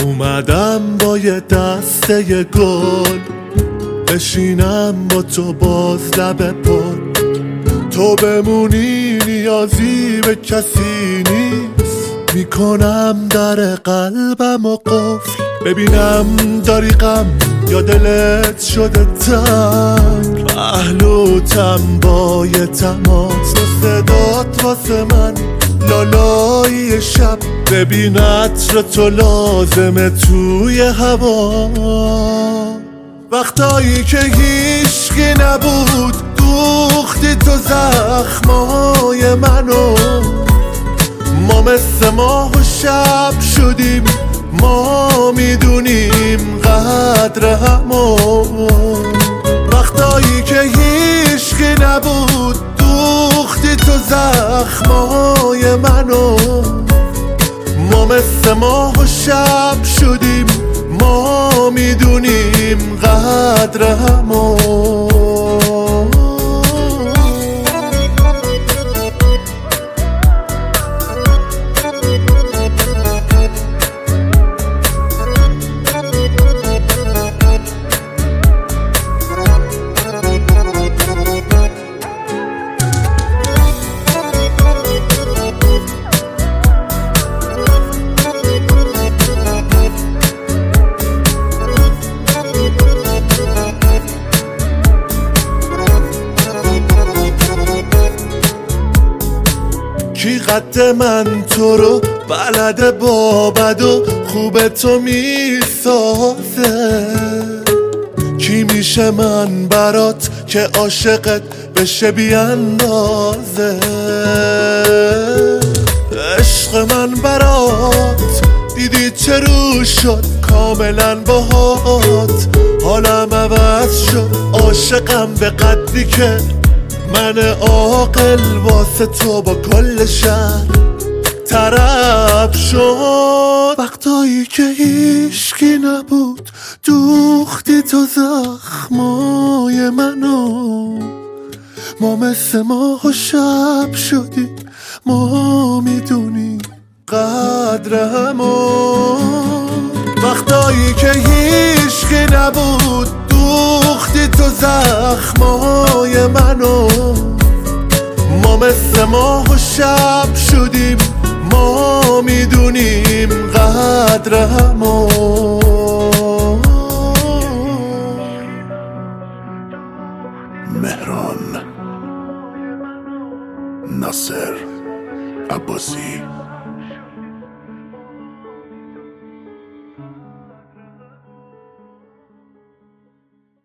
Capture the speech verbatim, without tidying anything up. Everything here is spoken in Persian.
اومدم با یه دسته گل بشینم با تو باز لب پر، تو بمونی نیازی به کسی نیست، میکنم در قلبم و قفل، ببینم داری غم یا دلت شده تنگ، محلوتم با یه تماس، صدات واسه من لالایی شب، ببین عطر تو لازمه توی هوا، وقتایی که هیچکی نبود دوختی تو زخمای منو، ما مثل ماه و شب شدیم، ما میدونیم قدر همو، وقتایی که هیچکی نبود دوختی تو زخمای منو، ما مثل ماه و شب شدیم، ما میدونیم قدر همو. کی قد من تو رو بلده با بد و خوب تو میسازه، کی میشه من برات که عاشقت بشه بی اندازه، عشق من برات دیدی چه رو شد، کاملا باهات حالم عوض شد، عاشقم به قدری که من عاقل واسه تو با کل شهر طرف شد، وقتایی که هیچکی نبود دوختی تو زخمای منو، ما مثل ماه و شب شدیم، ما میدونیم قدر همو، وقتایی که هیچکی نبود دوختی تو زخمای منو، ما مثل ماه و شب شدیم، ما میدونیم قدر همو. مهران ناصر عباسی